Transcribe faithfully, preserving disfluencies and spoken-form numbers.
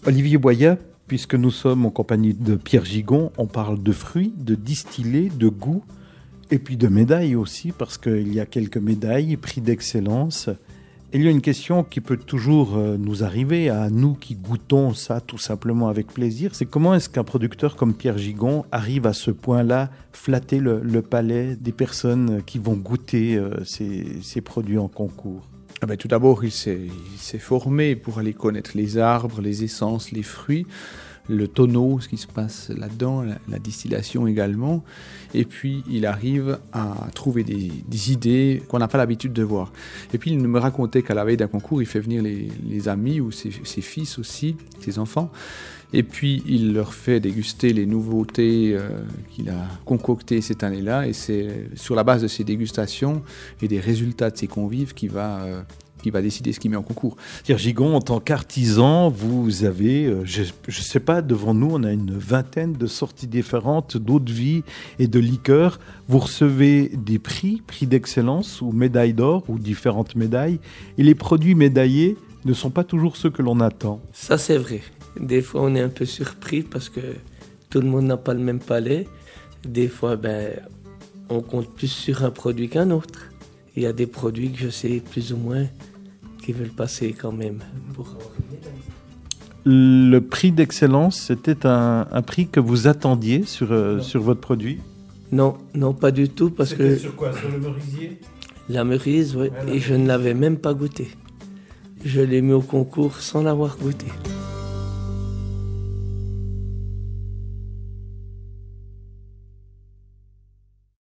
Olivier Boyat, puisque nous sommes en compagnie de Pierre Gigon, on parle de fruits, de distillés, de goût, et puis de médailles aussi, parce qu'il y a quelques médailles, prix d'excellence. Il y a une question qui peut toujours nous arriver, à nous qui goûtons ça tout simplement avec plaisir, c'est comment est-ce qu'un producteur comme Pierre Gigon arrive à ce point-là, flatter le, le palais des personnes qui vont goûter euh, ces, ces produits en concours? Ah ben, tout d'abord, il s'est, il s'est formé pour aller connaître les arbres, les essences, les fruits, le tonneau, ce qui se passe là-dedans, la, la distillation également. Et puis, il arrive à trouver des, des idées qu'on n'a pas l'habitude de voir. Et puis, il me racontait qu'à la veille d'un concours, il fait venir les, les amis ou ses, ses fils aussi, ses enfants. Et puis, il leur fait déguster les nouveautés euh, qu'il a concoctées cette année-là. Et c'est sur la base de ces dégustations et des résultats de ses convives qu'il va... Euh, qui va décider ce qu'il met en concours. Pierre Gigon, en tant qu'artisan, vous avez, euh, je ne sais pas, devant nous, on a une vingtaine de sorties différentes d'eau de vie et de liqueurs. Vous recevez des prix, prix d'excellence ou médailles d'or ou différentes médailles. Et les produits médaillés ne sont pas toujours ceux que l'on attend. Ça, c'est vrai. Des fois, on est un peu surpris parce que tout le monde n'a pas le même palais. Des fois, ben, on compte plus sur un produit qu'un autre. Il y a des produits que je sais plus ou moins qui veulent passer quand même. Pour... Le prix d'excellence, c'était un, un prix que vous attendiez sur, euh, sur votre produit? Non, non, pas du tout. Parce c'était que sur quoi? Sur le merisier? La Meurize, oui. Ouais, et je ne l'avais même pas goûté. Je l'ai mis au concours sans l'avoir goûté.